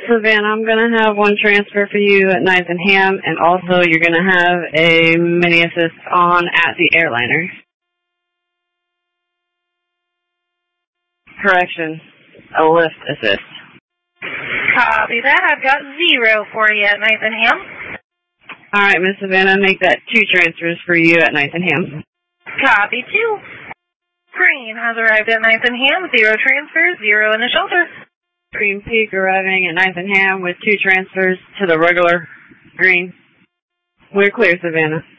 Savannah, I'm going to have one transfer for you at Ninth and Ham, and also you're going to have a mini assist on at the airliner. Correction, a lift assist. Copy that. I've got 0 for you at Ninth and Ham. All right, Miss Savannah, make that 2 transfers for you at Ninth and Ham. Copy 2. Green has arrived at Ninth and Ham, 0 transfers, 0 in the shelter. Green Peak arriving at Ninth and Ham with 2 transfers to the regular green. We're clear, Savannah.